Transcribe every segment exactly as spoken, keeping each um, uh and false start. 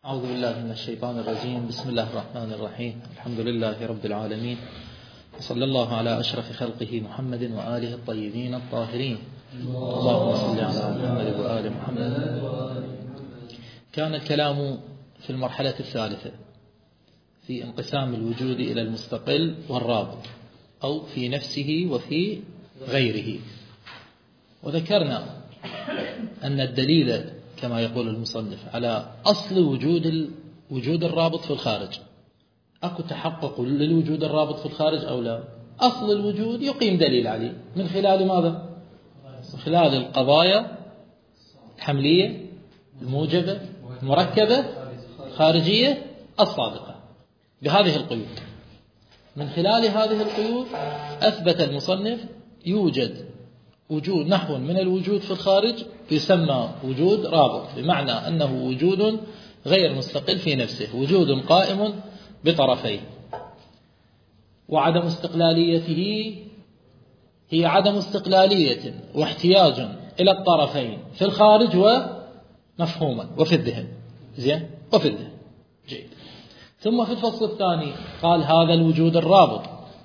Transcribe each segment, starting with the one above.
أعوذ بالله من الشيطان الرجيم. بسم الله الرحمن الرحيم. الحمد لله رب العالمين، وصلى الله على أشرف خلقه محمد وآله الطيبين الطاهرين. اللهم صل على محمد وآل محمد. كان الكلام في المرحلة الثالثة في انقسام الوجود إلى المستقل والرابط، أو في نفسه وفي غيره. وذكرنا أن الدليل كما يقول المصنف على أصل وجود وجود الرابط في الخارج. أكو تحقق للوجود الرابط في الخارج أو لا؟ أصل الوجود يقيم دليل عليه من خلال ماذا؟ من خلال القضايا الحملية الموجبة المركبة الخارجية الصادقة بهذه القيود. من خلال هذه القيود أثبت المصنف يوجد وجود نحو من الوجود في الخارج يسمى وجود رابط، بمعنى أنه وجود غير مستقل في نفسه، وجود قائم بطرفين. وعدم استقلاليته هي عدم استقلالية واحتياج إلى الطرفين في الخارج ومفهوما وفي الذهن. زين، وفي الذهن. جيد. ثم في الفصل الثاني قال هذا الوجود الرابط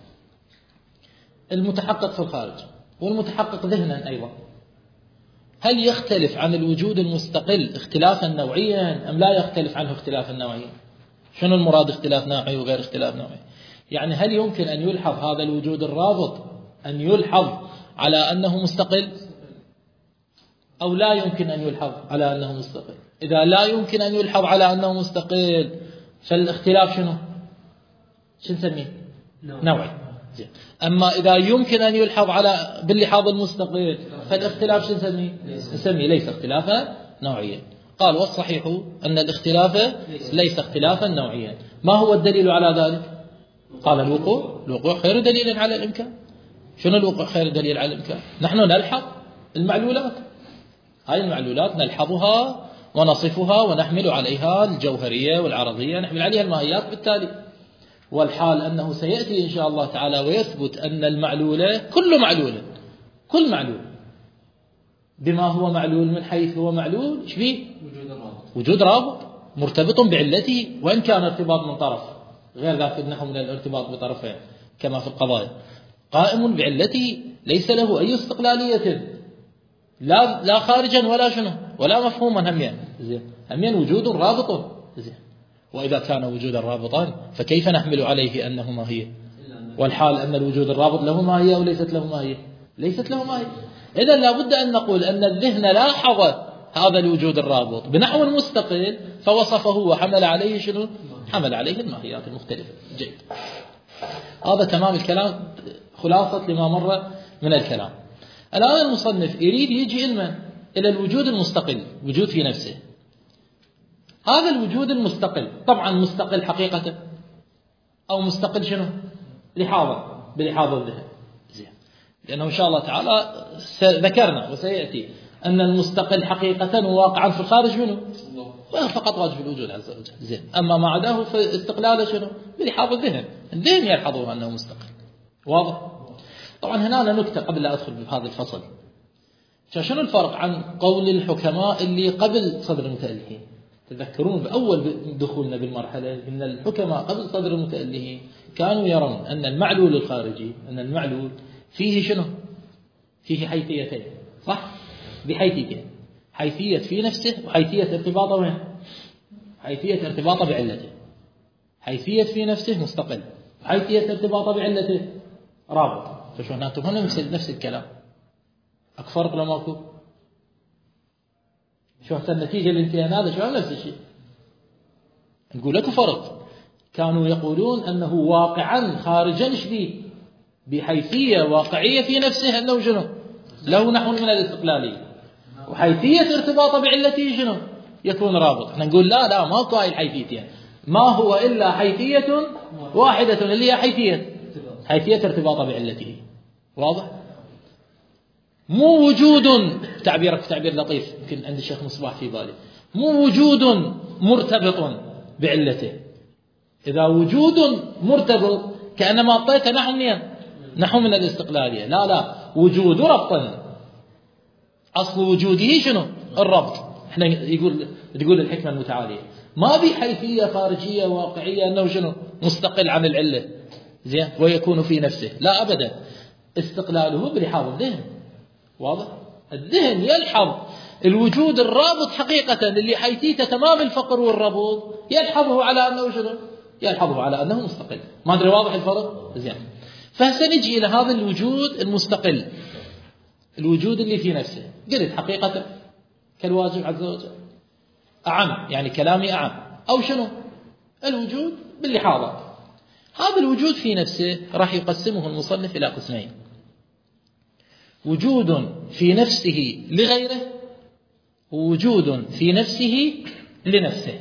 المتحقق في الخارج والمتحقق ذهنا أيضا، هل يختلف عن الوجود المستقل اختلافا نوعيا أم لا يختلف عنه اختلافا نوعيا؟ شنو المراد اختلاف نوعي وغير اختلاف نوعي؟ يعني هل يمكن أن يلحظ هذا الوجود الرابط أن يلحظ على أنه مستقل أو لا يمكن أن يلحظ على أنه مستقل؟ إذا لا يمكن أن يلحظ على أنه مستقل فالاختلاف شنو؟ شو نسميه؟ نوعي. أما إذا يمكن أن يلحظ على باللحاظ المستقل فالاختلاف شو نسميه؟ نسميه ليس اختلافا نوعيا. قال والصحيح أن الاختلاف ليس اختلافا نوعيا. ما هو الدليل على ذلك؟ قال الوقوع. الوقوع خير دليل على الإمكان. شنو الوقوع خير دليل على الإمكان؟ نحن نلحظ المعلولات، هاي المعلولات نلحظها ونصفها ونحمل عليها الجوهرية والعرضية، نحمل عليها الماهيات بالتالي. والحال أنه سيأتي إن شاء الله تعالى ويثبت أن المعلولة كل معلولة كل معلول بما هو معلول من حيث هو معلول إيش فيه؟ وجود رابط. وجود رابط مرتبط بعلته، وإن كان ارتباط من طرف غير ذاك النحو من الارتباط بطرفين كما في القضايا، قائم بعلته ليس له أي استقلالية لا لا خارجا ولا شنو ولا مفهوما هميا. زين، هميا وجود رابط. زين، وإذا كان وجودا رابطا فكيف نحمل عليه أنه ماهية؟ والحال أن الوجود الرابط له ماهية وليست له ماهية؟ ليست له ماهية. إذن لابد أن نقول أن الذهن لاحظ هذا الوجود الرابط بنحو مستقل فوصفه وحمل عليه شنو؟ حمل عليه الماهيات المختلفة. جيد، هذا تمام الكلام، خلاصة لما مر من الكلام. الآن المصنف يريد يجي علما إلى الوجود المستقل، وجود في نفسه. هذا الوجود المستقل طبعا مستقل حقيقة أو مستقل شنو؟ لحاظة بلحاظ الذهن. زين، لأنه إن شاء الله تعالى ذكرنا وسيأتي أن المستقل حقيقة وواقعا في الخارج منه فقط واجب الوجود عز وجل. زين، أما ما عداه فاستقلاله شنو؟ بلحاظ الذهن. الذهن يلحظه أنه مستقل. واضح؟ طبعا هنا نكتة قبل لا أدخل بهذا الفصل. شنو الفرق عن قول الحكماء اللي قبل صدر المتألهين؟ تذكرون بأول دخولنا بالمرحلة أن الحكماء قبل صدر المتألهين كانوا يرون أن المعلول الخارجي، أن المعلول فيه شنو؟ فيه حيثيتين، صح؟ بحيثيتين، حيثية في نفسه وحيثية ارتباطه وين؟ حيثية ارتباطه بعلته. حيثية في نفسه مستقل، حيثية ارتباطه بعلته رابط. فشو هنا هنا نفس الكلام. أكفرق لما أكو شو هسه النتيجة اللي انتهينا هذا شو نفس الشيء. نقول لك فرق. كانوا يقولون أنه واقعا خارجا شديد بحيثية واقعية في نفسه أنه شنو؟ له نحو من الاستقلالية، وحيثية ارتباطه بعلته شنو؟ يكون رابط. احنا نقول لا لا ماكو هاي الحيثيتين، ما هو إلا حيثية واحدة اللي هي حيثية حيثية ارتباطه بعلته. واضح؟ مو وجود، تعبيرك تعبير لطيف يمكن عند الشيخ مصباح في بالي، مو وجود مرتبط بعلته. إذا وجود مرتبط كأنما أعطيته نحو من نحو من الاستقلالية. لا لا، وجود ربط، أصل وجوده شنو؟ الربط. احنا يقول تقول الحكمة المتعالية ما بي حيثية خارجية واقعية أنه شنو مستقل عن العلة زين ويكون في نفسه، لا أبدا، استقلاله بلحاظ الذهن. واضح؟ الذهن يلحظ الوجود الرابط حقيقة اللي حيثيته تمام الفقر والربط، يلحظه على أنه شنو؟ يلحظه على أنه مستقل. ما أدري واضح الفرق؟ زين. فسنجي إلى هذا الوجود المستقل، الوجود اللي في نفسه. قلت حقيقة كالواجب عز وجل أعم، يعني كلامي أعم، أو شنو الوجود باللحاظة. هذا الوجود في نفسه راح يقسمه المصنف إلى قسمين: وجود في نفسه لغيره، ووجود في نفسه لنفسه.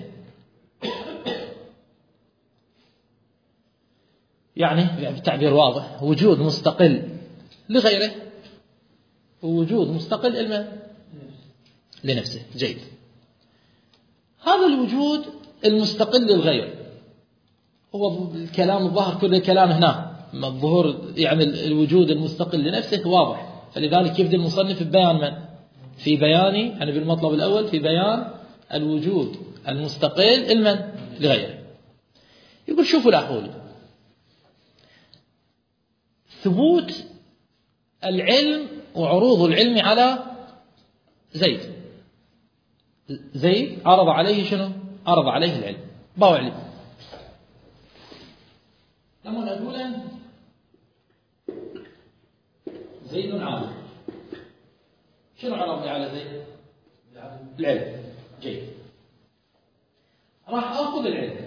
يعني بتعبير واضح، وجود مستقل لغيره، ووجود مستقل إلما لنفسه. جيد. هذا الوجود المستقل للغير هو الكلام الظاهر كل الكلام هنا الظهور، يعني الوجود المستقل لنفسه واضح، فلذلك يبدأ المصنف ببيان من؟ في بيان، يعني بالمطلب الأول في بيان الوجود المستقل المن لغيره. يقول شوفوا الأقول: ثبوت العلم وعروض العلم على زيد. زيد عرض عليه شنو؟ عرض عليه العلم، باو علم. لما نقول زيد عالم، شنو عرض لي على زيد؟ العلم. جيد. راح أخذ العلم.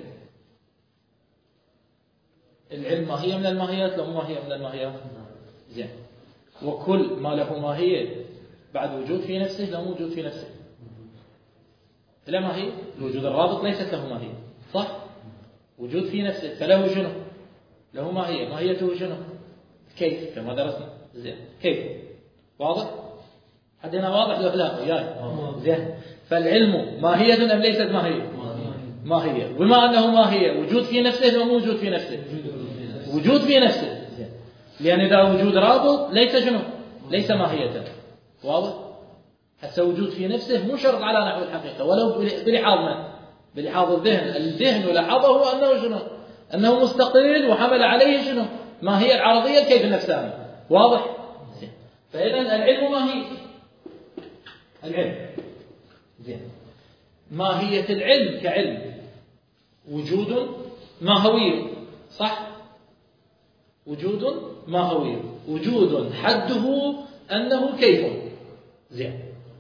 العلم ماهية من الماهيات، لو ماهية من الماهيات. زين. وكل ما له ماهية بعد وجود في نفسه له موجود في نفسه. لا ماهية، الوجود الرابط ليست له ماهية، صح؟ وجود في نفسه فله شنو؟ له ماهية، ماهيته شنو؟ كيف، كما درسنا. زين. كيف؟ واضح؟ حد هنا واضح لو لا؟ وياي. زين. فالعلم ماهية أم ليست ماهية؟ ماهية. وبما أنه ماهية وجود في نفسه وموجود في نفسه. وجود في نفسه. زين. لأن إذا وجود رابط ليس شنو؟ ليس ماهية. واضح؟ هسه وجود في نفسه مو شرط على نحو الحقيقة، ولو بلحاظ من؟ بلحاظ الذهن. الذهن لحظه أنه شنو؟ أنه مستقل وحمل عليه شنو؟ ماهية العرضية الكيف النفساني. واضح؟ زين. فإذا العلم ماهية. العلم. زين. ماهية العلم كعلم وجود ماهوي، صح؟ وجود ماهوي، وجود حده أنه كيف. زين.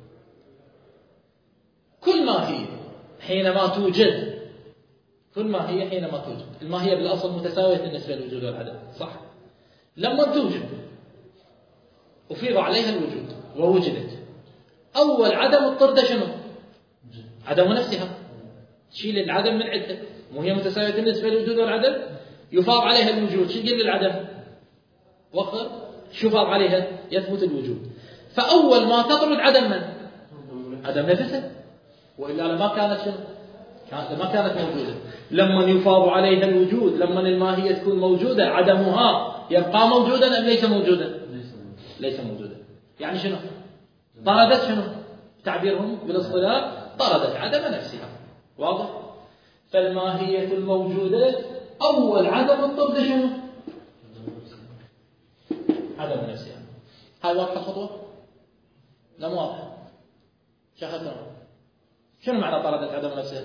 كل ماهية حينما توجد، كل ماهية حينما توجد، الماهية بالأصل متساوية بالنسبة للوجود والعدم، صح؟ لما توجد أفيض عليها الوجود ووجدت، أول عدم الطردة شنو؟ عدم نفسها. شيل العدم من عدة، وهي متساوية بالنسبة للوجود والعدم، يفاض عليها الوجود. شو يقول للعدم؟ وقر. شو فاض عليها؟ يثبت الوجود. فأول ما تطرد عدم من؟ عدم نفسها، وإلا لما كانت شنو؟ لما كانت موجودة. لما يفاض عليها الوجود، لما الماهية تكون موجودة، عدمها يبقى موجودا أم ليس موجودا؟ ليس موجودا. يعني شنو؟ طردت شنو؟ تعبيرهم بالاصطلاح طردت عدم نفسها. واضح؟ فالماهية الموجودة أول عدم الطرد شنو؟ عدم نفسها. هاي واضحة خطوة؟ لا مو واضحة. شخصنا شنو معنى طردت عدم نفسها؟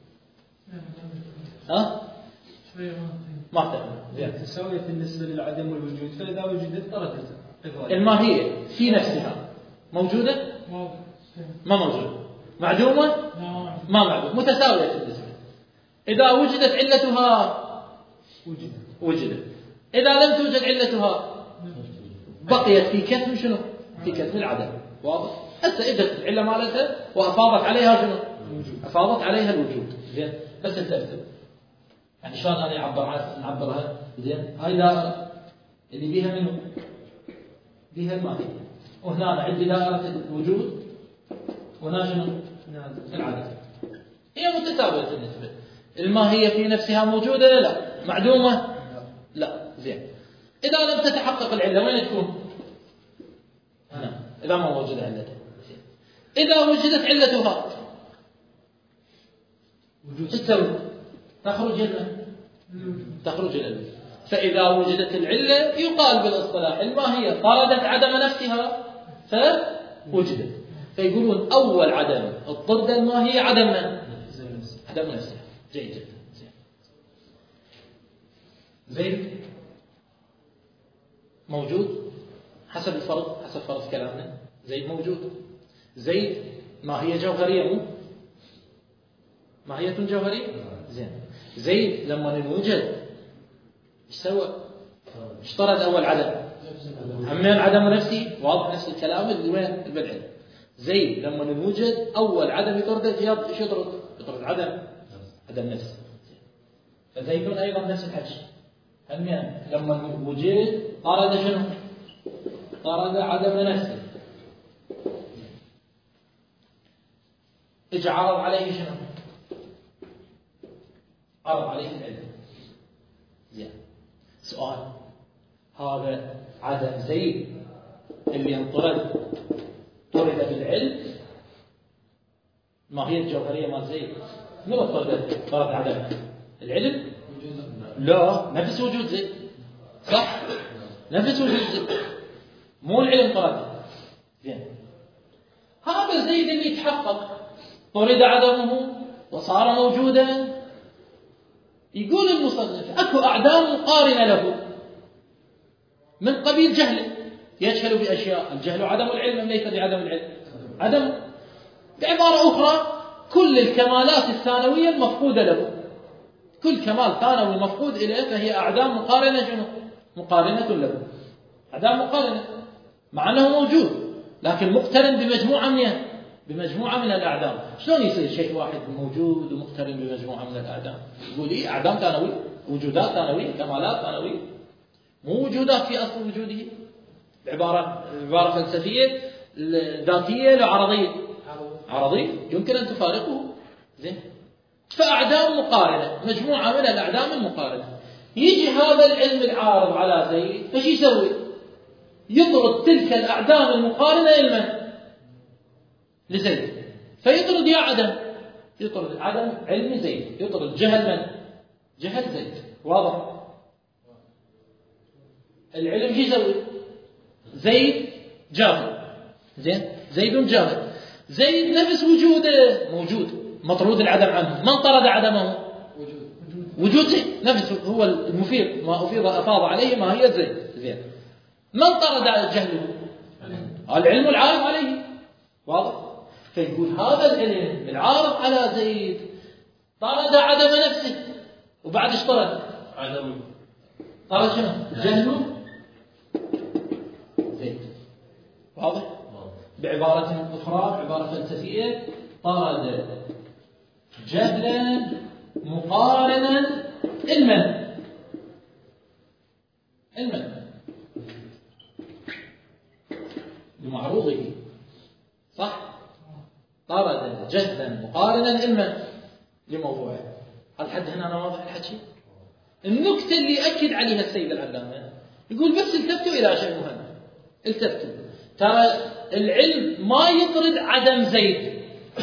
ها؟ ما تفهم. تساوية بالنسبة للعدم والوجود، فإذا وجدت طردت. الماهية في نفسها موجودة؟ ما موجودة. معدومة؟ ما معدومة. متساوية بالنسبة. إذا وجدت علتها وجدت. وجدت. إذا لم توجد علتها بقيت في كتم شنو؟ في كتم العدم. واضح؟ هسه إجت العلة مالتها وأفاضت عليها شنو؟ أفاضت عليها الوجود. زين. بس أنت اكتب. يعني شلون أنا أعبر عنها نعبرها؟ زين. هاي دائرة اللي بيها منه؟ بيها الماهية. وهنا عندي دائرة الوجود، وهنا شنو؟ العدم. هي متساوية بالنسبة. الماهية في نفسها موجودة؟ لا. معدومة؟ لا. زين. إذا لم تتحقق العلة وين تكون؟ هنا. إذا ما وجد علتها. إذا وجدت علتها تستوي تخرج لنا تخرج لنا. فإذا وجدت العلة يقال بالاصطلاح الماهية طردت عدم نفسها فوجدت. فيقولون أول عدم الطرد الماهية عدم عدم نفسها. جيد جدا. زيد موجود حسب الفرض، حسب فرض كلامنا زيد موجود. زيد ماهية جوهرية، مو ماهية جوهرية. زين زيد لما نوجد ايش سوى؟ ايش طرد اول عدم؟ همين عدم نفسي. واضح نفس الكلام اللي وين بالعلم. زيد لما نوجد اول عدم يطرد ايش يطرد؟ يطرد عدم عدم نفسي. فزيد ايضا نفس الحكي همين لما وجد طرد شنو؟ طرد عدم نفسي. اجى عرض عليه شنو؟ عرض عليه العلم. زين سؤال، هذا عدم زيد اللي انطرد طرد بالعلم ما هي الجوهرية مال زيد؟ من طرد طرد عدم العلم؟ لا، نفس وجود زيد. صح؟ نفس وجود زيد، مو العلم طرد. زين هذا زيد اللي يتحقق طرد عدمه وصار موجودا. يقول المصنف اكو اعدام مقارنه له من قبيل جهل يجهل باشياء. الجهل عدم العلم ليس بعدم العلم، عدم. بعباره اخرى كل الكمالات الثانويه المفقوده له، كل كمال ثانوي مفقود اليه فهي اعدام مقارنه شنو؟ مقارنه له. اعدام مقارنه مع انه موجود لكن مقترن بمجموعه من بمجموعه من الاعدام. شلون يصير شيء واحد موجود ومقترن بمجموعه من الاعدام؟ يقول لي اعدام ثانويه، وجودات ثانويه، كمالات ثانويه، مو وجودات في اصل وجوده. بعباره عباره فلسفيه ذاتيه لو عرضيه عرضيه يمكن ان تفارقه. زين فاعدام مقارنه، مجموعه من الاعدام المقارنه. يجي هذا العلم العارض على زيد فش يسوي؟ يطرد تلك الاعدام المقارنه لمن؟ لزيد. فيطرد يا عدم، يطرد عدم علم زيد، يطرد جهل من؟ جهل زيد. واضح؟ العلم شو يسوي؟ زيد جاهل. زين زيد جاهل. زيد نفس وجوده موجود مطرود العدم عنه. من طرد عدمه؟ وجود وجود زيد نفسه هو المفيد، ما أفيض أفاض عليه ما هي زيد. زين من طرد جهله؟ العلم العارض عليه. واضح؟ فيقول هذا العلم العارض على زيد طرد عدم نفسه. وبعد ايش طرد؟ عدم طرد شنو؟ جهله زيد. واضح؟ بعبارة أخرى عبارة فلسفية طرد جهلا مقارنا علما علما بمعروضه. صح؟ طرد جهلا مقارنا علما لموضوعه. هل حد هنا أنا واضح الحكي؟ النكتة اللي أكد عليها السيد العلامة يقول بس التفتوا إلى شيء مهم. التفتوا ترى العلم ما يطرد عدم زيد،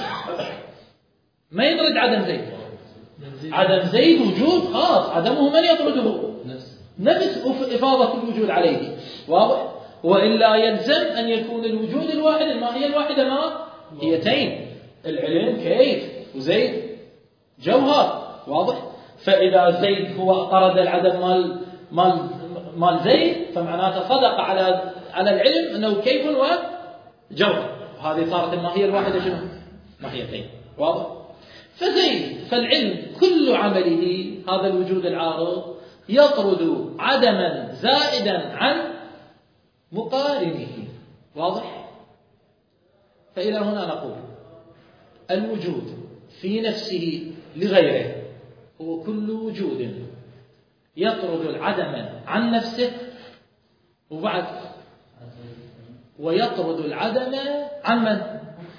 ما يطرد عدم زيد. عدم زيد وجود خاص، عدمه من يطرده؟ نفس إفاضة الوجود عليه. واضح؟ وإلا يلزم أن يكون الوجود الواحد الماهية الواحدة ما هيتين. العلم كيف وزيد جوهر. واضح؟ فإذا زيد هو طرد العدم مال مال مال زيد فمعناته صدق على على العلم أنه كيف وجوهر. هذه صارت الماهية الواحدة شنو؟ ماهيتين. واضح؟ فزيد فالعلم كل عمله هذا الوجود العارض يطرد عدما زائدا عن مقارنه. واضح؟ فإلى هنا نقول الوجود في نفسه لغيره هو كل وجود يطرد العدم عن نفسه وبعد ويطرد العدم عن من؟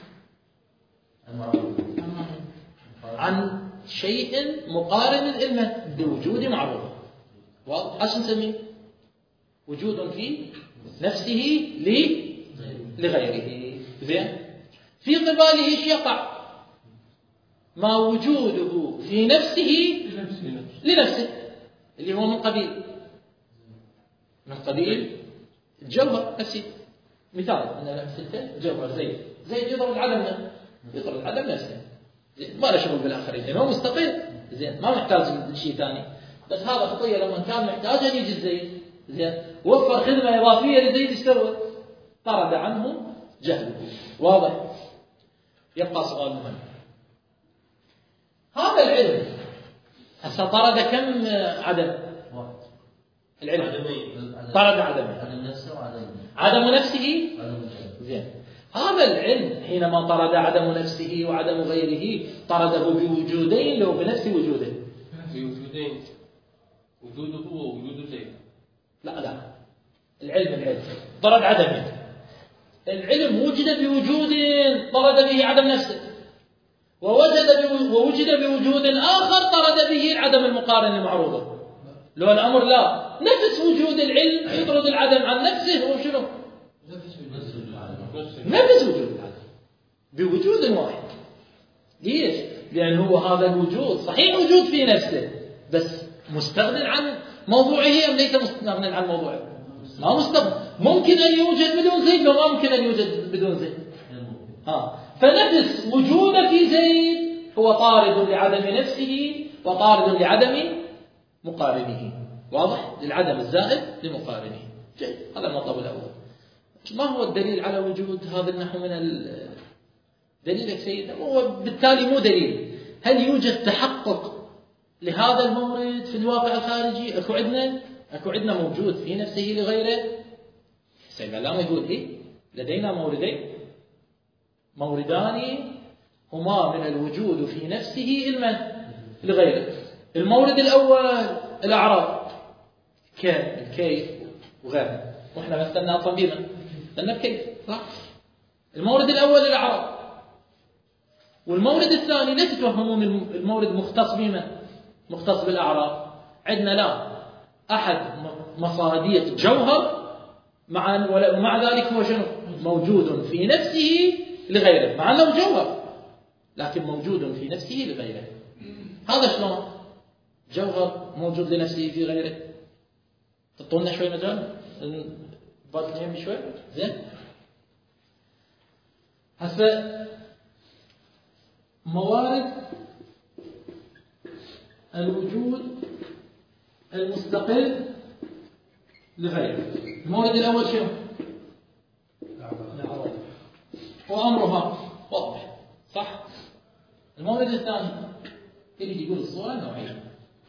عن شيء مقارن علما بوجود معروف. واضح؟ ايش نسميه؟ وجود في نفسه لغيره. زين في قباله ايش يقع؟ ما وجوده في نفسه لنفسه اللي هو من قبيل من قبيل الجوهر نفسه. مثال أنا مثلته جوهر زيد زيد يضرب العدم يضرب العدم نفسه ما له شغل بالآخرين لأنه مستقل زين ما محتاج شيء ثاني. بس هذا خطية لما كان محتاج أن يجي زيد زين وفر خدمة إضافية لزيد استوى طرد عنه جهله. واضح؟ يبقى سؤال مهم. هذا العلم هسه طرد كم عدم؟ العلم طرد عدم عدم نفسه زين. هذا العلم حينما طرد عدم نفسه وعدم غيره طرده بوجودين لو بنفس وجوده بوجودين وجوده هو ووجود زيد. لا لا العلم العلم طرد عدمه. العلم وجد بوجود طرد به عدم نفسه ووجد ووجد بوجود آخر طرد به العدم المقارن المعروضة. لو الأمر لا نفس وجود العلم يطرد العدم عن نفسه هو شنو؟ نفس وجود العدم بوجود واحد. ليش؟ لأن هو هذا الوجود صحيح وجود في نفسه بس مستغن عن موضوعه أم ليس مستغن عن موضوعه؟ ما مستغن. ممكن أن يوجد بدون زيد وما ممكن أن يوجد بدون زيد. ها فنفس وجوده في زيد هو طارد لعدم نفسه وطارد لعدم مقارنه. واضح؟ للعدم الزائد لمقارنه. جيد. هذا المطلب الأول. ما هو الدليل على وجود هذا النحو من الدليل يا سيدنا؟ هو بالتالي مو دليل. هل يوجد تحقق لهذا المورد في الواقع الخارجي؟ أكو عندنا أكو عندنا موجود في نفسه لغيره. سيدنا لا يقول إيه لدينا موردين موردان هما من الوجود في نفسه إلما لغيره. المورد الأول الأعراض كالكيف وغيره وإحنا مثلنا أصلا بما مثلنا بكيف صح؟ المورد الأول الأعراض. والمورد الثاني لا تتوهمون المورد مختص بما مختص بالأعراض. عندنا لا أحد مصادية الجوهر مع ومع ذلك هو شنو؟ موجود في نفسه لغيره مع أنه جوهر لكن موجود في نفسه لغيره. هذا شلون؟ جوهر موجود لنفسه في غيره. تطولنا شوي مجال باقي شوي زين. هسه موارد الوجود المستقل لغيره. المورد الأول شنو؟ وأمرها واضح صح. المورد الثاني اللي يقول الصورة النوعية.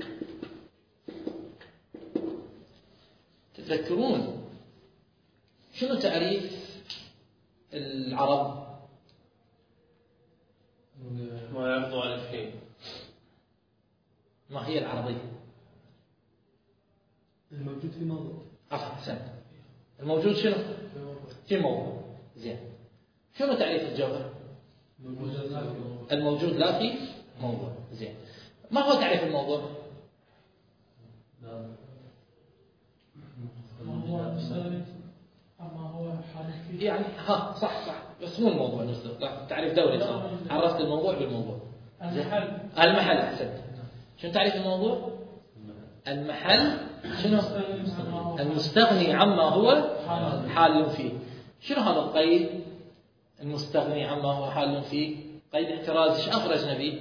تذكرون شنو تعريف العرب؟ ما يعرض على شيء. ما هي العربية؟ الموجود في موضوع. أحسن. الموجود شنو؟ في موضوع. زين. شنو تعريف الجوهر؟ الموجود لا في موضوع. زين. ما هو تعريف الموضوع؟ ما هو أما هو حال يعني ها صح صح بس مو الموضوع نفسه. تعريف دوري صح. عرفت الموضوع بالموضوع. المحل. المحل أحسنت. شنو تعريف الموضوع؟ المحل شنو؟ المستغني عما هو حال فيه. شنو هذا القيد؟ المستغني عما هو حال فيه قيد احتراز. ايش أخرجنا به؟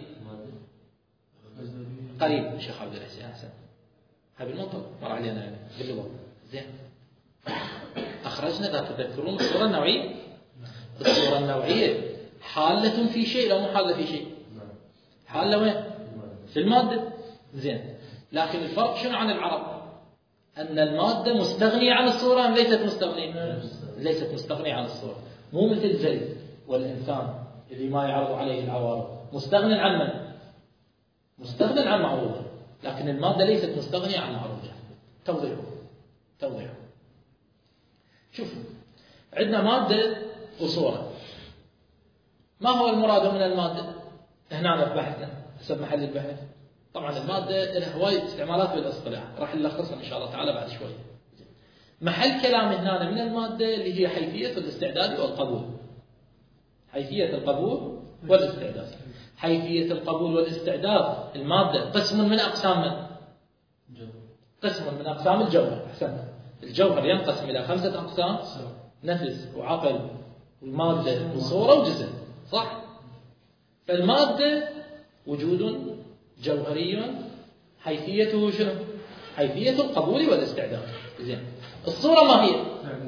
قريب شيخ عبد الحسين أحسن. هذا المنطق مر علينا يعني باللغة. زين. أخرجنا ذا تذكرون الصورة النوعية. الصورة النوعية حالة في شيء لا مو حالة في شيء. حالة وين؟ في المادة. زين. لكن الفرق شنو عن العرب؟ أن المادة مستغنية عن الصورة أم ليست مستغنية؟ ليست مستغنية عن الصورة. مو مثل زيد والإنسان اللي ما يعرض عليه العوارض. مستغنى عن من؟ مستغنى عن معروضه. لكن المادة ليست مستغنية عن معروضها. توضيح توضيح. شوفوا عندنا مادة وصورة. ما هو المراد من المادة؟ هنا في بحثنا حسب محل البحث. طبعا المادة لها هواي استعمالات بالاصطلاح راح نلخصها إن شاء الله تعالى بعد شوي. محل كلامي هنا من المادة اللي هي حيثية الاستعداد والقبول. حيثية القبول والاستعداد. حيثية القبول والاستعداد. المادة قسم من أقسام من؟ قسم من أقسام الجوهر. أحسنت. الجوهر ينقسم إلى خمسة أقسام: نفس وعقل ومادة وصورة وجسم، صح؟ فالمادة وجود جوهري حيثيته شنو؟ حيثية القبول والاستعداد. زين. الصورة ما هي؟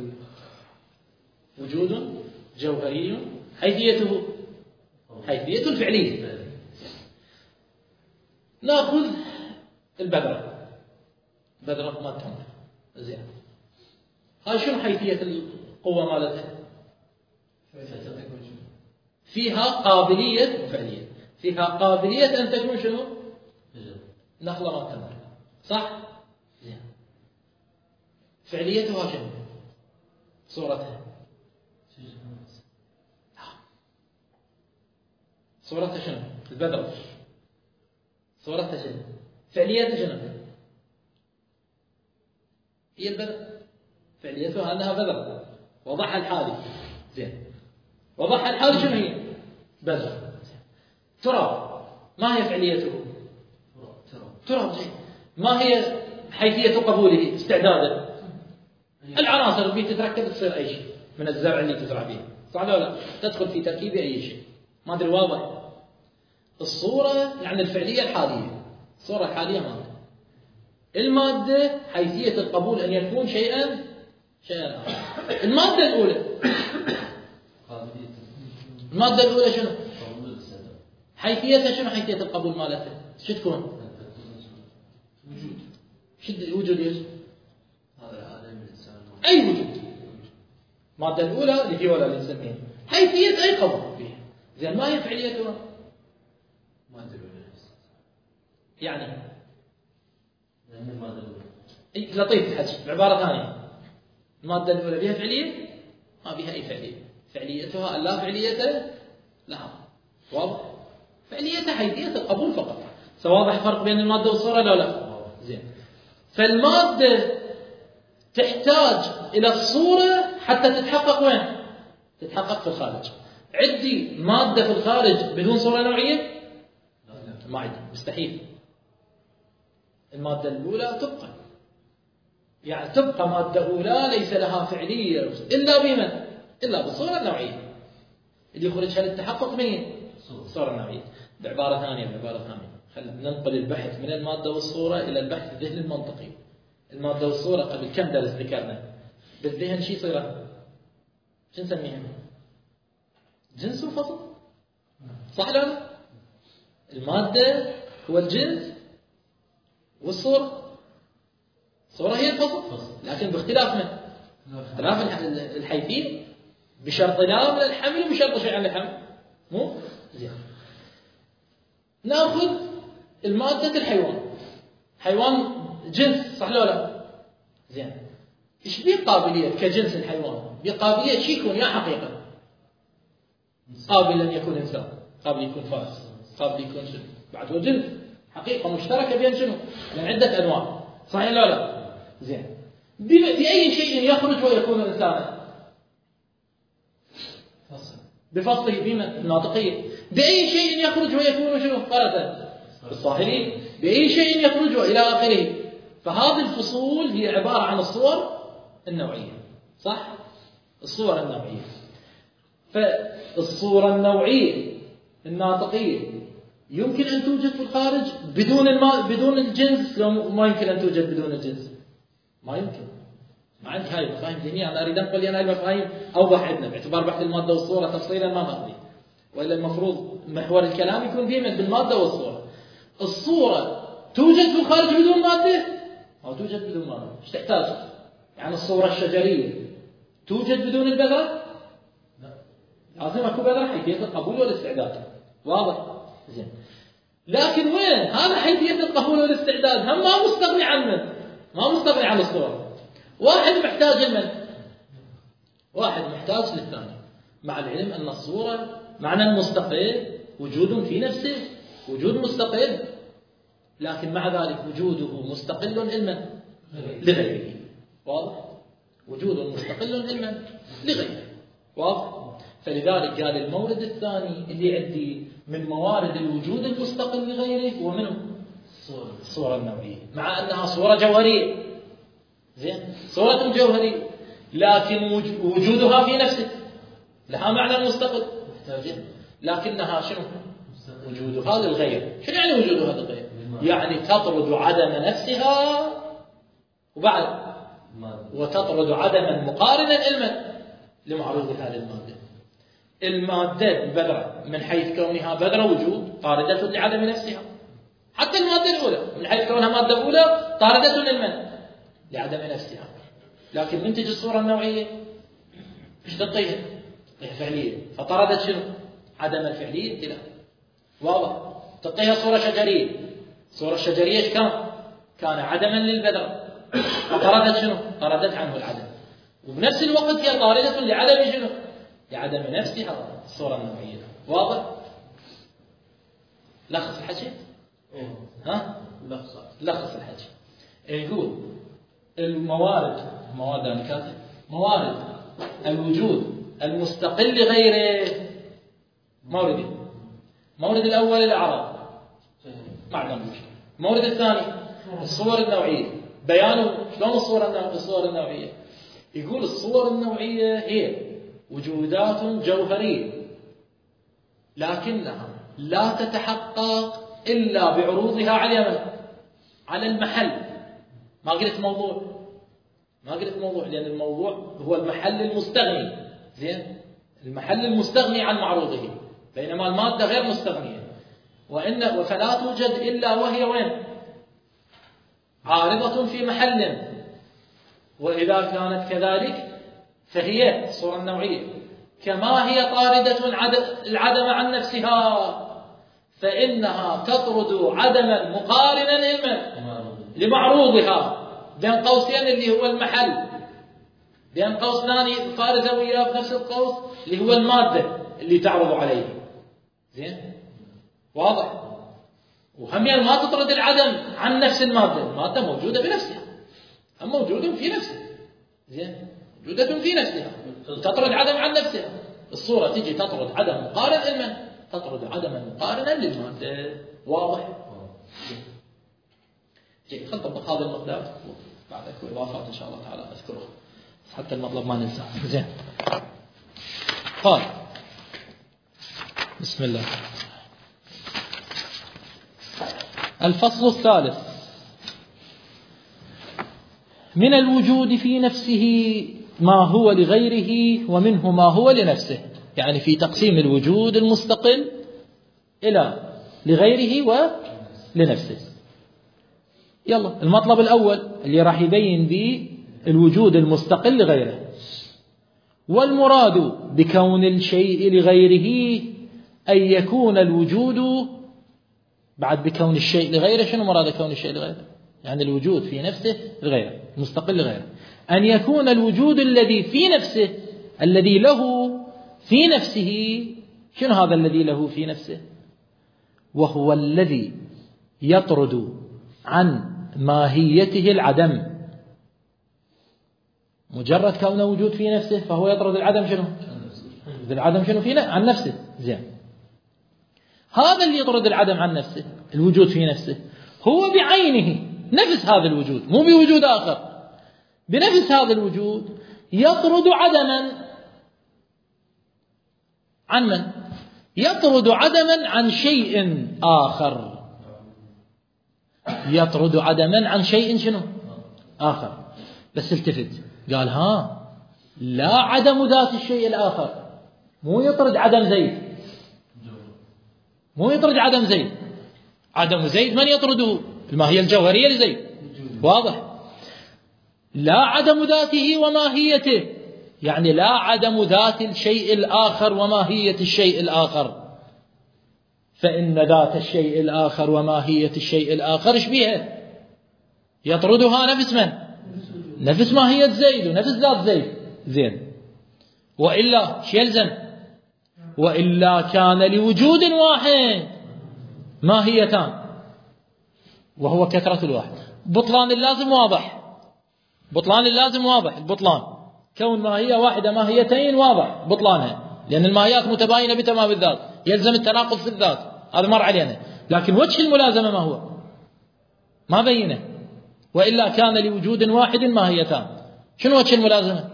وجود جوهري حيثيته حيثية الفعلية. نأخذ البذرة، بذرة ما تهم. زين. هاي شنو حيثية القوة مالتها؟ فيها قابلية فعلية، فيها قابلية أن تكون شنو؟ نخلة ما تمر، صح؟ زين. فعليتها شنو؟ صورتها صورتها شنو؟ البذرة صورتها شنو؟ فعليتها شنو؟ هي البذرة، فعليتها أنها بذرة. وضعها الحالي. زين. وضعها الحالي شنو هي؟ بذرة. تراب، ما هي فعليته؟ تراب. زين. ما هي حيثية قبوله؟ استعداده. العناصر اللي تتركب تصير أي شيء من الزرع اللي تزرع به، صح ولا لا؟ تدخل في تركيب أي شيء. ما أدري واضح؟ الصورة يعني الفعلية الحالية، الصورة الحالية مادة. المادة حيثية القبول أن يكون شيئا شيئا آخر. المادة الأولى المادة الأولى شنو؟ حيثيتها شنو؟ حيثية القبول مالتها شو تكون؟ وجود. شد وجود ايش؟ هذا العالم الإنسان. أي وجود. المادة الأولى اللي هي ولا اللي نسميها حيثية أي قبول فيها. زين. ما هي فعليتها؟ المادة الأولى يعني إيه لطيف الحكي بعبارة ثانية. المادة الأولى بها فعلية؟ ما بها أي فعلية. فعليتها لا فعلية لها. واضح؟ فعليتها حيثية القبول فقط. سواضح الفرق بين المادة والصورة لا لا؟ زين. فالمادة تحتاج إلى الصورة حتى تتحقق وين؟ تتحقق في الخارج. عندي مادة في الخارج بدون صورة نوعية؟ ما عندي، مستحيل. المادة الأولى تبقى، يعني تبقى مادة أولى ليس لها فعلية إلا بمن؟ إلا بالصورة النوعية اللي يخرجها للتحقق من الصورة النوعية. بعبارة ثانية بعبارة ثانية خلينا ننقل البحث من المادة والصورة إلى البحث الذهني المنطقي. المادة والصورة قبل كم درس ذكرنا؟ بالذهن شيء صيرة شو نسميها؟ جنس وفصل، صح ولا لا؟ المادة هو الجنس والصورة الصورة هي الفصل، لكن باختلاف من؟ اختلاف الحيثية، بشرط لا من الحمل وبشرط شيء عن الحمل. مو زين. ناخذ المادة الحيوان. حيوان جنس، صح ولا لا؟ زين. ايش بيه قابلية كجنس الحيوان؟ بقابلية شيء يكون يا حقيقة قابل أن يكون إنسان، قابل يكون فارس، قابل يكون شنو؟ بعد هو جنس حقيقة مشتركة بين شنو؟ من عدة أنواع، صحيح ولا لا؟ زين. بأي شيء يخرج ويكون إنسانا؟ بفصله بمن؟ الناطقية. بأي شيء يخرج ويكون شنو؟ فرسا بالصاهرين. بأي شيء يخرج إلى آخره. فهذه الفصول هي عبارة عن الصور النوعية، صح؟ الصور النوعية. فالصورة النوعية الناطقية يمكن أن توجد في الخارج بدون الماء بدون الجنس، لو ما يمكن أن توجد بدون الجنس. ما يمكن. ما عندك هاي المفاهيم ذهنية. أنا أريد أنقل لنا هاي المفاهيم أوضح عندنا باعتبار بحث المادة والصورة تفصيلا ما ماضي، وإلا المفروض محور الكلام يكون فيه بالمادة والصورة. الصورة توجد في الخارج بدون مادة أو توجد بدون مادة؟ إيش تحتاج؟ يعني الصورة الشجرية توجد بدون البذرة؟ لا، لازم أكون بذرة حيثية القبول والاستعداد. واضح؟ زين. لكن وين هذا حيثية القبول والاستعداد؟ هم ما مستغني عن من؟ ما مستغني عن الصورة. واحد محتاج لمن؟ واحد محتاج للثاني، مع العلم أن الصورة معنى المستقل وجود في نفسه، وجود مستقل، لكن مع ذلك وجوده مستقل علما لغيره. واضح؟ وجود مستقل علما لغيره. واضح؟ فلذلك قال المورد الثاني اللي عندي من موارد الوجود المستقل لغيره هو منه الصورة النوعية، مع أنها صورة جوهرية، زين، صورة جوهرية، لكن وجودها في نفسه لها معنى مستقل، لكنها شنو؟ وجودها للغير. شنو يعني وجودها للغير؟ يعني تطرد عدم نفسها وبعد وتطرد عدما مقارنا علما لمعروضها للمادة. المادة البذرة من حيث كونها بذرة وجود طاردة لعدم نفسها، حتى المادة الأولى من حيث كونها مادة أولى طاردة للمن لعدم نفسها. لكن منتج الصورة النوعية ايش تعطيها؟ تعطيها فعلية، فطردت شنو؟ عدم الفعلية. لا واضح. تعطيها صورة شجرية، الصورة الشجرية ايش كان؟ كان عدما للبذرة، فطردت شنو؟ طردت عنه العدم، وبنفس الوقت هي طاردة لعدم شنو؟ لعدم نفسها الصورة النوعية. واضح؟ لخص الحكي؟ ها؟ لخص لخص الحكي. نقول الموارد موارد أنا كاتب موارد الوجود المستقل لغيره موردين. مورد الأول الأعراض ما عندنا مشكلة. المورد الثاني الصور النوعية. بيانه شلون الصور النوعية؟ الصور النوعية يقول الصور النوعية هي وجودات جوهرية لكنها لا تتحقق إلا بعروضها على على المحل. ما قلت موضوع ما قلت موضوع لأن الموضوع هو المحل المستغني، زين، المحل المستغني عن معروضه، بينما المادة غير مستغنية. وإن وفلا توجد إلا وهي وين؟ عارضة في محل. وإذا كانت كذلك فهي الصورة النوعية كما هي طاردة العدم عن نفسها فإنها تطرد عدما مقارنا لمعروضها بين قوسين اللي هو المحل، بين قوس ثاني فارزة وياه في نفس القوس اللي هو المادة اللي تعرض عليه. زين واضح. وهمين ما تطرد العدم عن نفس المادة، المادة موجودة بنفسها، أم موجودة في نفسها، زين، موجودة في نفسها، تطرد عدم عن نفسها. الصورة تجي تطرد عدم مقارن علما، تطرد عدما مقارنا للمادة. واضح؟ جيد. خل نطبق هذا المقدار بعد اكو اضافات ان شاء الله تعالى اذكرها حتى المطلب ما ننسى. زين. قال بسم الله. الفصل الثالث. من الوجود في نفسه ما هو لغيره ومنه ما هو لنفسه، يعني في تقسيم الوجود المستقل إلى لغيره ولنفسه. يلا المطلب الأول اللي راح يبين به الوجود المستقل لغيره. والمراد بكون الشيء لغيره أن يكون الوجود بعد بكون الشيء لغيره. شنو مراد كون الشيء لغيره؟ يعني الوجود في نفسه لغيره، مستقل لغيره. أن يكون الوجود الذي في نفسه الذي له في نفسه. شنو هذا الذي له في نفسه؟ وهو الذي يطرد عن ماهيته العدم. مجرد كونه وجود في نفسه فهو يطرد العدم. شنو العدم؟ شنو في عن نفسه. زين، هذا اللي يطرد العدم عن نفسه، الوجود في نفسه، هو بعينه نفس هذا الوجود، مو بوجود آخر، بنفس هذا الوجود يطرد عدما عن من؟ يطرد عدما عن شيء آخر. يطرد عدما عن شيء شنو آخر. بس التفت قال ها لا عدم ذات الشيء الآخر، مو يطرد عدم زيد، مو يطرد عدم زيد. عدم زيد من يطرده؟ الماهية الجوهرية لزيد. واضح؟ لا عدم ذاته وماهيته، يعني لا عدم ذات الشيء الآخر وماهية الشيء الآخر. فإن ذات الشيء الآخر وماهية الشيء الآخر ايش بيها؟ يطردها نفس من؟ نفس ماهية زيد ونفس ذات زيد. زين، وإلا شو يلزم؟ وإلا كان لوجود واحد ماهيتان وهو كثرة الواحد. بطلان اللازم واضح، بطلان اللازم واضح. البطلان كون ماهية واحدة ماهيتين واضح بطلانها. لأن الماهيات متباينة بتمام الذات، يلزم التناقض في الذات، هذا مر علينا. لكن وجه الملازمة ما هو؟ ما بينه، وإلا كان لوجود واحد ماهيتان. شنو وجه الملازمة؟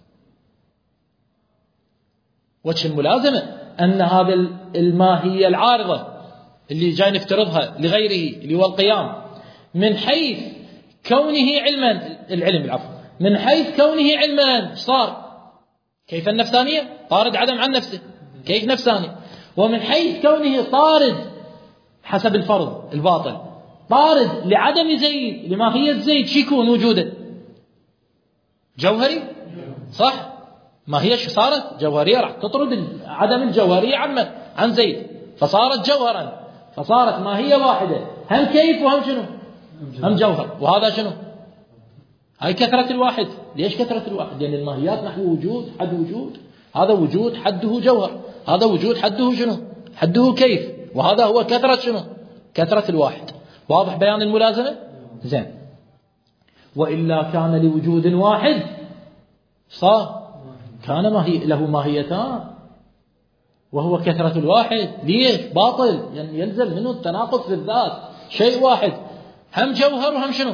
وجه الملازمة أن هذا الماهية العارضة اللي جاي نفترضها لغيره اللي هو القيام، من حيث كونه علما، العلم العفو، من حيث كونه علما صار كيف النفسانية؟ طارد عدم عن نفسه، كيف نفساني؟ ومن حيث كونه طارد حسب الفرض الباطل، طارد لعدم زيد، لماهية زيد، شو يكون وجوده؟ جوهري، صح؟ ما هي شو صارت؟ جوهرية، راح تطرد عدم الجوهرية عن عن زيد، فصارت جوهرا، فصارت ماهية واحدة، هم كيف وهم شنو؟ هم جوهر. وهذا شنو؟ هاي كثرة الواحد. ليش كثرة الواحد؟ لأن الماهيات نحو وجود، حد وجود، هذا وجود حده جوهر، هذا وجود حده شنو؟ حده كيف، وهذا هو كثرة شنو؟ كثرة الواحد. واضح بيان الملازمة؟ زين. وإلا كان لوجود واحد صار كان ماهي له ماهيتان وهو كثرة الواحد. ليش؟ باطل، يعني يلزم منه التناقض في الذات، شيء واحد هم جوهر وهم شنو؟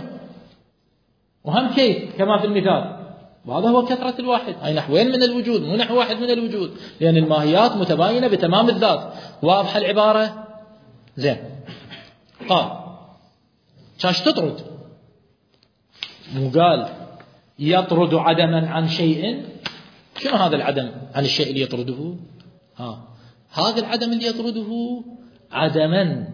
وهم كيف كما في المثال. وهذا هو كثرة الواحد، أي نحوين من الوجود، مو نحو واحد من الوجود، لأن الماهيات متباينة بتمام الذات. واضح العبارة؟ زين. قال شاش تطرد، مو قال يطرد عدما عن شيء. شنو هذا العدم عن الشيء اللي يطرده؟ ها هذا العدم اللي يطرده عدما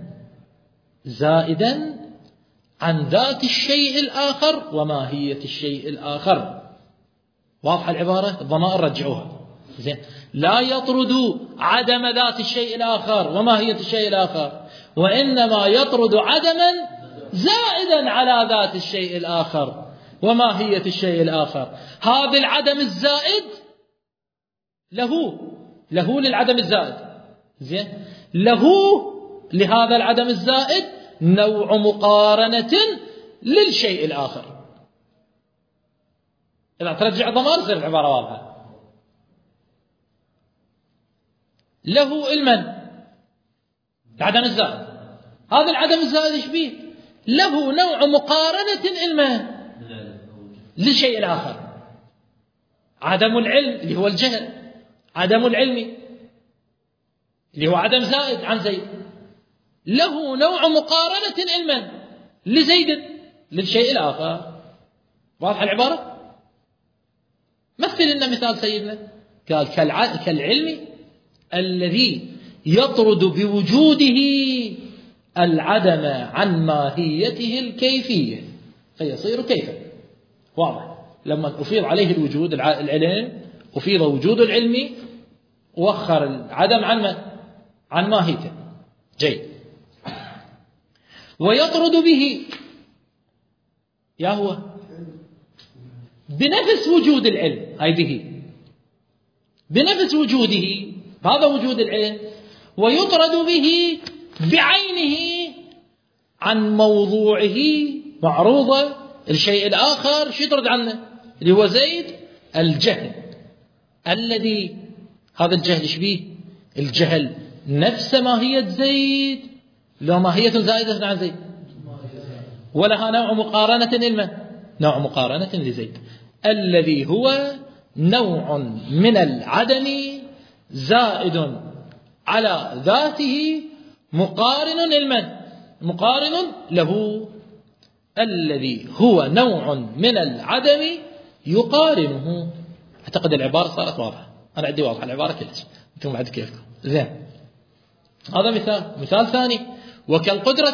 زائدا عن ذات الشيء الآخر وماهية الشيء الآخر. واضحة العبارة؟ الضمائر رجعوها. زين. لا يطرد عدم ذات الشيء الآخر وماهية الشيء الآخر، وإنما يطرد عدما زائدا على ذات الشيء الآخر وماهية الشيء الآخر. هذا العدم الزائد له له للعدم الزائد، زين، له لهذا العدم الزائد نوع مقارنة للشيء الآخر. إذا ترجع الضمائر تصير العبارة واضحة. له علما العدم الزائد، هذا العدم الزائد ايش بيه؟ له نوع مقارنة علما للشيء الآخر. عدم العلم اللي هو الجهل، عدم العلم اللي هو عدم زائد عن زيد، له نوع مقارنة علما لزيد للشيء الآخر. واضح العبارة؟ مثل لنا مثال سيدنا، قال كالعلم الذي يطرد بوجوده العدم عن ماهيته الكيفية فيصير كيفا. واضح؟ لما أفيض عليه الوجود العلم، أفيض وجود العلم، وخر العدم عن من؟ عن ماهيته. جيد. ويطرد به يا هو بنفس وجود العلم، هاي به بنفس وجوده، هذا وجود العلم، ويطرد به بعينه عن موضوعه معروضة الشيء الآخر. شو يطرد عنه؟ اللي هو زيد، الجهل الذي، هذا الجهل ايش بيه؟ الجهل نفس ماهية زيد، لو ماهية زائدة عن زيد، ولها نوع مقارنة لمن؟ نوع مقارنة لزيد، الذي هو نوع من العدم زائد على ذاته مقارن لمن؟ مقارن له، الذي هو نوع من العدم يقارنه. أعتقد العبارة صارت واضحة، أنا عندي واضحة العبارة كلها، أنتم بعد كيفكم. زين. هذا مثال. مثال ثاني، وكالقدرة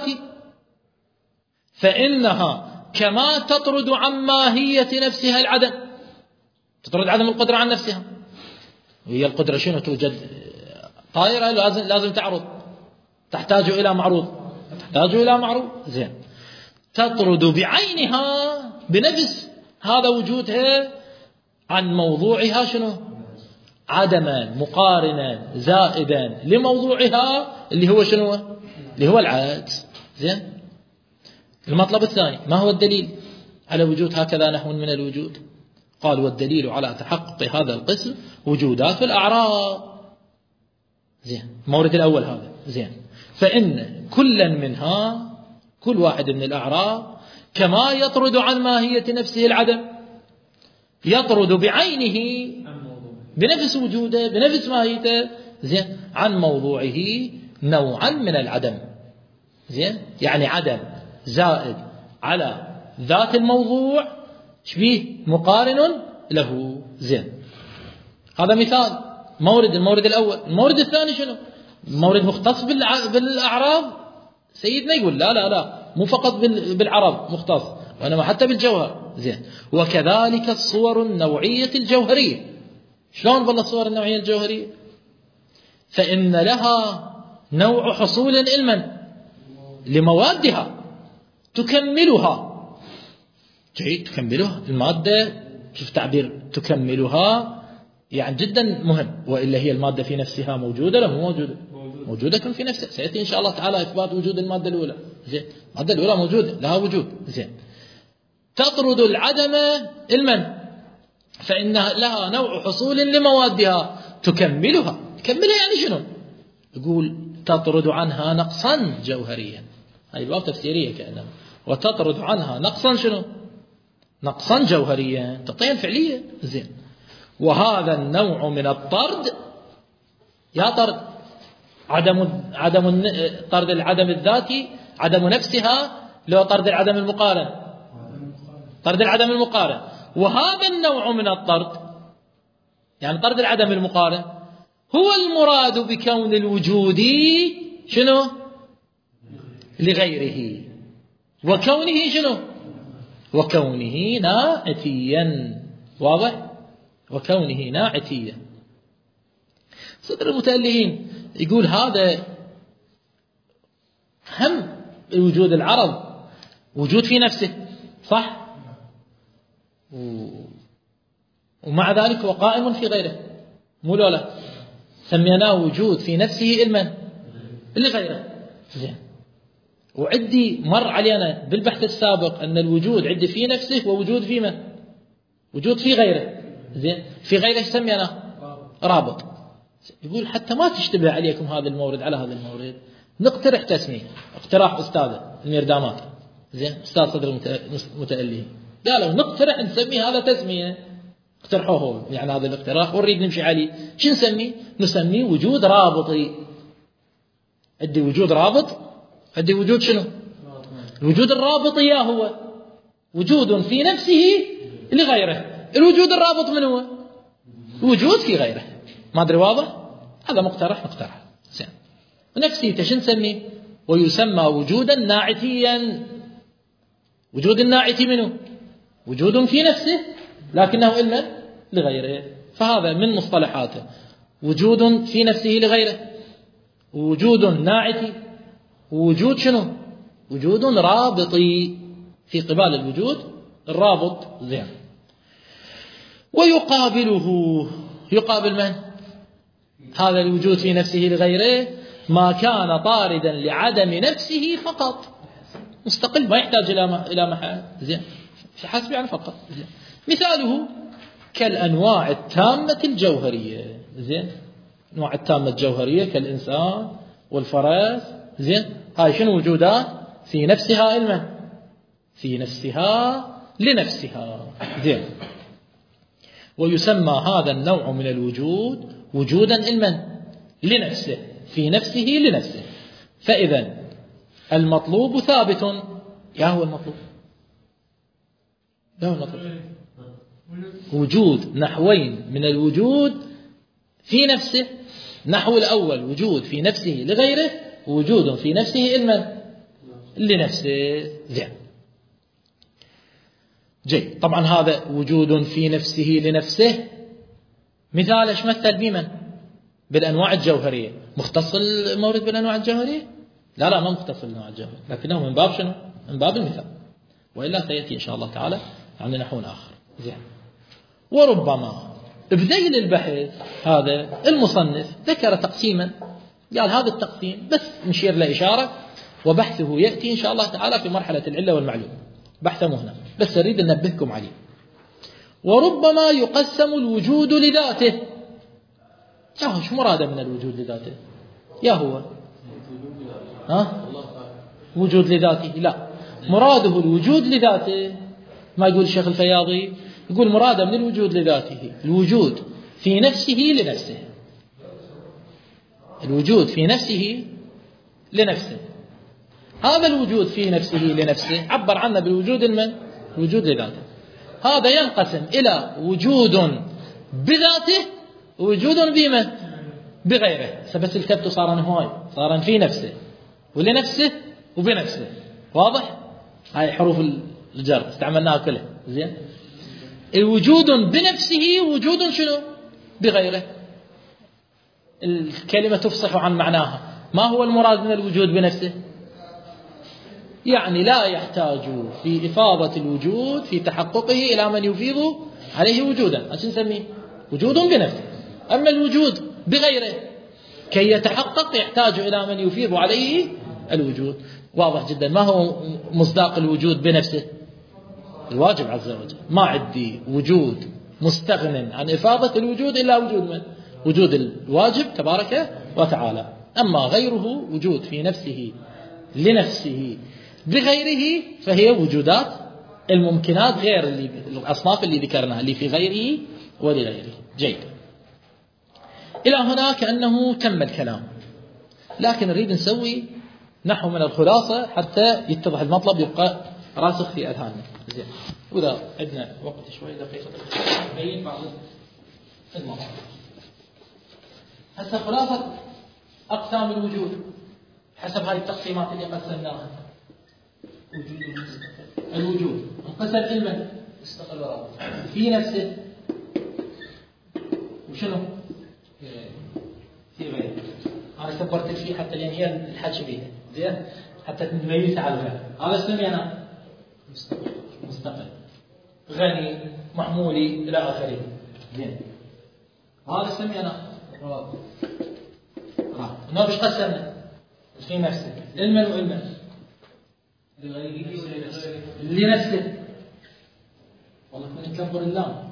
فإنها كما تطرد عن ماهية نفسها العدم، تطرد عدم القدرة عن نفسها. وهي القدرة شنو؟ توجد طائرة لازم لازم تعرض، تحتاج إلى معروض، تحتاج إلى معروض. زين. تطرد بعينها بنفس هذا وجودها عن موضوعها شنو؟ عدما مقارنا زائدا لموضوعها اللي هو شنو؟ اللي هو العجز. زين. المطلب الثاني، ما هو الدليل على وجود هكذا نحو من الوجود؟ قال والدليل على تحقق هذا القسم وجودات الأعراض. زين. المورد الأول هذا زين. فإن كلا منها، كل واحد من الأعراض كما يطرد عن ماهية نفسه العدم، يطرد بعينه بنفس وجوده بنفس ماهيته زين عن موضوعه نوعا من العدم. زين. يعني عدم زائد على ذات الموضوع شبيه مقارن له. زين. هذا مثال مورد. المورد الأول. المورد الثاني شنو؟ مورد مختص بالأعراض. سيدنا يقول لا لا لا مو فقط بالعرض مختص، وإنما حتى بالجوهر. زين. وكذلك الصور النوعية الجوهرية. شلون بالله الصور النوعية الجوهرية؟ فإن لها نوع حصول علما لموادها تكملها. جيد. تكملها المادة. شوف تعبير تكملها يعني جدا مهم. وإلا هي المادة في نفسها موجودة لا مو موجودة؟ موجودة في نفسها. سيأتي إن شاء الله تعالى إثبات وجود المادة الأولى. زين. المادة الأولى موجودة لها وجود. زين. تطرد العدم علما فإن لها نوع حصول لموادها تكملها. تكملها يعني شنو؟ يقول تطرد عنها نقصا جوهريا. هذه الواو تفسيرية كأنها. وتطرد عنها نقصا شنو؟ نقصا جوهريا. تعطيها الفعلية. زين. وهذا النوع من الطرد يا طرد عدم عدم طرد العدم الذاتي عدم نفسها، لو طرد العدم المقارن طرد العدم المقارن. وهذا النوع من الطرد يعني طرد العدم المقارن هو المراد بكون الوجود شنو؟ لغيره، وكونه شنو؟ وكونه ناعتيا. واضح؟ وكونه ناعتيا. صدر المتألهين يقول هذا هم الوجود العرض وجود في نفسه صح، و... ومع ذلك هو قائم في غيره مو لا سميناه وجود في نفسه علما لغيره. زين. وعدي مر علينا بالبحث السابق أن الوجود عندي في نفسه ووجود في من؟ وجود في غيره. زين. في غيره سميناه رابط. يقول حتى ما تشتبه عليكم هذا المورد على هذا المورد نقترح تسمية. اقتراح أستاذه الميردامات. زين. أستاذ صدر المتألهين قالوا نقترح نسمي هذا تسمية. اقترحوه يعني هذا الاقتراح ونريد نمشي عليه. شو نسميه؟ نسميه وجود رابطي. عندي وجود رابط، عندي وجود شنو؟ الوجود الرابط يا هو وجود في نفسه لغيره. الوجود الرابط من هو؟ وجود في غيره. ما أدري واضح؟ هذا مقترح مقترح. زين. نفسيته شو نسميه؟ ويسمى وجودا ناعتيا. وجود الناعتي منه وجود في نفسه لكنه علما لغيره. فهذا من مصطلحاته وجود في نفسه لغيره، وجود ناعتي، ووجود شنو؟ وجود رابطي في قبال الوجود الرابط. زين. ويقابله يقابل من؟ هذا الوجود في نفسه لغيره ما كان طاردا لعدم نفسه فقط مستقل ما يحتاج إلى إلى محل. زين. في حسب يعني فقط. زين. مثاله كالأنواع التامة الجوهرية. زين. أنواع التامة الجوهرية كالإنسان والفرس. زين. هاي شنو وجودات في نفسها علما في نفسها لنفسها. زين. ويسمى هذا النوع من الوجود وجودا علما لنفسه في نفسه لنفسه. فإذا المطلوب ثابت. يا هو المطلوب يا هو المطلوب وجود نحوين من الوجود في نفسه. نحو الأول وجود في نفسه لغيره، وجود في نفسه علما لنفسه. زين. جيد. طبعا هذا وجود في نفسه لنفسه مثال ايش مثل بمن؟ بالأنواع الجوهرية. مختص المورد بالأنواع الجوهرية؟ لا لا ما مختص بالأنواع الجوهرية، لكنه من باب شنو؟ من باب المثال. وإلا سيأتي إن شاء الله تعالى عن نحو آخر. زين. وربما بذيل البحث هذا المصنف ذكر تقسيما قال هذا التقسيم بس نشير له إشارة، وبحثه يأتي إن شاء الله تعالى في مرحلة العلة والمعلوم. بحثه هنا بس أريد أن ننبهكم عليه. وربما يقسم الوجود لذاته. يا شو مراده من الوجود لذاته؟ يا هو ها وجود لذاته، لا، مراده الوجود لذاته. ما يقول الشيخ الفياضي، يقول مراده من الوجود لذاته الوجود في نفسه لنفسه، الوجود في نفسه لنفسه. هذا الوجود في نفسه لنفسه عبر عنه بالوجود المن الوجود لذاته. هذا ينقسم إلى وجود بذاته ووجود بما بغيره. بس الكبت صار هواي، صار في نفسه ولنفسه وبنفسه. واضح؟ هاي حروف الجر استعملناها كلها زين. الوجود بنفسه وجود شنو بغيره. الكلمة تفصح عن معناها. ما هو المراد من الوجود بنفسه؟ يعني لا يحتاج في إفاضة الوجود في تحققه إلى من يفيض عليه وجودا، أيش نسميه؟ وجود بنفسه. أما الوجود بغيره كي يتحقق يحتاج إلى من يفيض عليه الوجود. واضح جدا. ما هو مصداق الوجود بنفسه؟ الواجب عز وجل. ما عندي وجود مستغن عن إفاضة الوجود إلا وجود من؟ وجود الواجب تبارك وتعالى. أما غيره وجود في نفسه لنفسه بغيره فهي وجودات الممكنات غير اللي الأصناف اللي ذكرناها اللي في غيره ولغيره. جيد. إلى هنا كأنه تم الكلام، لكن نريد نسوي نحو من الخلاصة حتى يتضح المطلب يبقى راسخ في أذهاننا. زين. وإذا عندنا وقت شوي دقيقة نبين بعض المواضيع. هسه خلاصة أقسام الوجود حسب هذه التقسيمات اللي قسمناها. الوجود انقسم علما مستقل ورابط في نفسه وشنو في غيره. أنا كبرت فيه حتى لأن هي الحكي بيها زين حتى تميز على الغير. هذا اسمي أنا مستقل مستقل غني محمولي إلى آخره. زين. هذا اسمي أنا رابط. رابط. ما بيش قسمنا في نفسه علما وعلما لنفسه. والله كنا نكبر اللام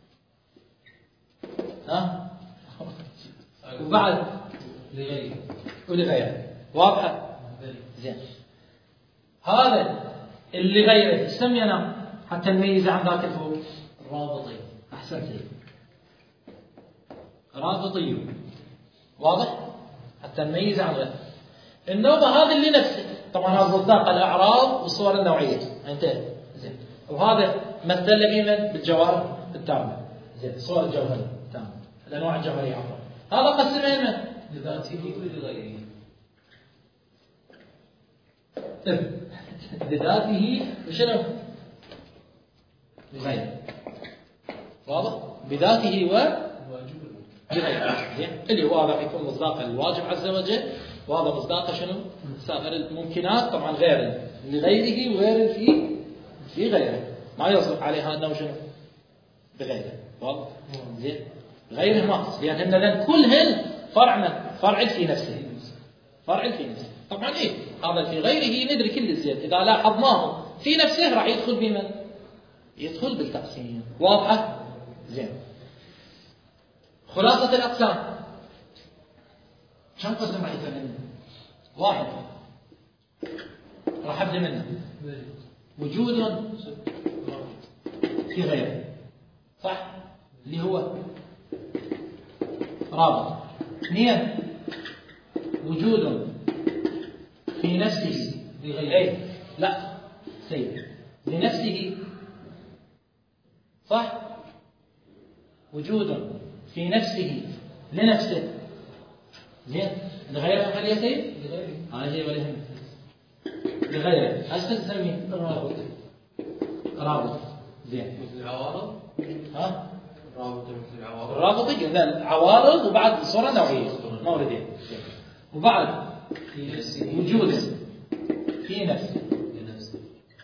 ها وبعد لغيره ولغيره. واضحة؟ زين. هذا اللي غيره سمينا حتى نميز عن ذاك الفوق رابطي. أحسنتي رابطي. واضح؟ حتى نميز عن غيره. النوبة هذا اللي نفسه طبعا هذا مصداق الأعراض والصور النوعية انتهى. زين. وهذا مثل بمن بالجوهر التامة. زين. صور الجوهرية التامة الأنواع الجوهرية عفوا. هذا قسمه من لذاته ولغيره. بذاته وشنو بغيره. واضح؟ بذاته وبغيره. زين. اللي هو هذا يكون مصداق الواجب عز وجل، وهذا مصداق شنو؟ سائر الممكنات طبعا غير لغيره وغير في في غيره. ما يصدق عليها انه شنو؟ بغيره. واضح؟ زين. غيره ناقص لأن يعني كلهن فرع من؟ فرع في نفسه. فرع في نفسه. طبعا ايه؟ هذا في غيره ندري كل الزيادة. إذا لاحظناه في نفسه راح يدخل بمن؟ يدخل بالتقسيم. واضحة؟ زين. خلاصة الأقسام كم قسم راح يتم؟ واحد. راح أبدأ منه وجود في غيره صح؟ اللي هو رابط. اثنين وجود في نفسه بغيره. لا سيد لنفسه صح؟ وجود في نفسه لنفسه. زين. لغيره هل يا سيد؟ لغيره. هذا ولا هم لغيره. ايش تسميه؟ رابط. رابط. زين. مثل العوارض. ها؟ رابط مثل العوارض. الرابط قلنا العوارض وبعد صورة نوعية موردين. وبعد وجود في نفسه لنفسه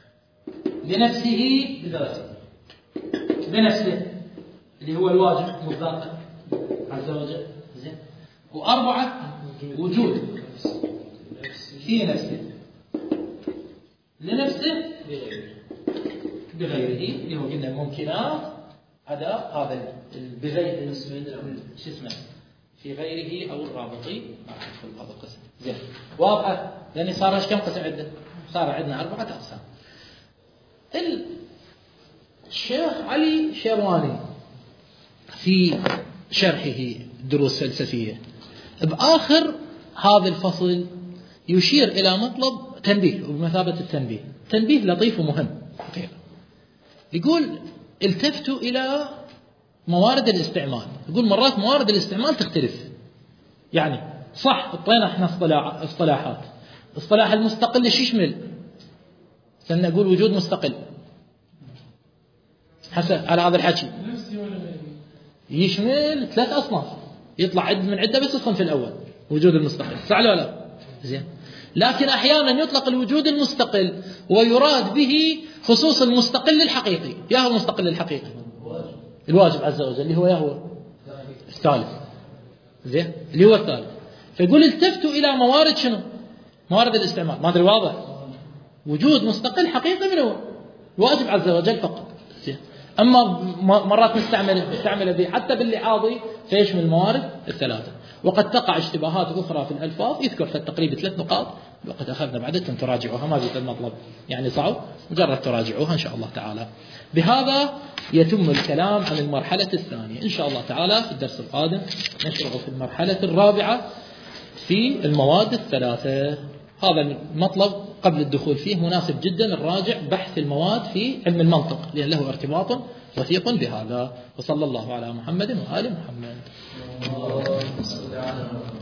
لنفسه بذاته بنفسه اللي هو الواجب مصداقه عز وجل. زين. وأربعة وجود في نفسه لنفسه بغيره اللي هو قلنا ممكنات هذا هذا بغير شو اسمه في غيره أو الرابطي ما راح يدخل بهذا القسم. زين واضحة؟ لأن صار كم قسم عندنا؟ صار عندنا أربعة أقسام. الشيخ علي شيرواني في شرحه دروس فلسفية بآخر هذا الفصل يشير إلى مطلب تنبيه وبمثابة التنبيه، تنبيه لطيف ومهم. يقول التفتوا إلى موارد الاستعمال. يقول مرات موارد الاستعمال تختلف، يعني صح اطينا احنا اصطلاح اصطلاحات. اصطلاح المستقل ايش يشمل؟ سنة نقول وجود مستقل حسب على هذا الحكي يشمل ثلاث أصناف، يطلع عد من عدة بس الصنف الأول وجود المستقل، صح ولا لا؟ زين. لكن أحيانا يطلق الوجود المستقل ويراد به خصوص المستقل الحقيقي. يا هو المستقل الحقيقي؟ الواجب عز وجل اللي هو يا هو الثالث. زين اللي هو الثالث. فيقول التفتوا إلى موارد شنو؟ موارد الاستعمال. ما أدري واضح؟ وجود مستقل حقيقي من هو؟ الواجب عز وجل فقط. زين. أما مرات نستعمل نستعمل به حتى باللعاضي فيشمل الموارد الثلاثة. وقد تقع اشتباهات أخرى في الألفاظ، يذكر في التقريب ثلاث نقاط وقد أخذنا بعدة تراجعوها، ما زلت المطلب يعني صعب، مجرد تراجعوها إن شاء الله تعالى. بهذا يتم الكلام عن المرحلة الثانية إن شاء الله تعالى. في الدرس القادم نشرع في المرحلة الرابعة في المواد الثلاثة. هذا المطلب قبل الدخول فيه مناسب جدا الراجع بحث المواد في علم المنطق لأن له ارتباط وثيق بهذا. وصلى الله على محمد وآل محمد.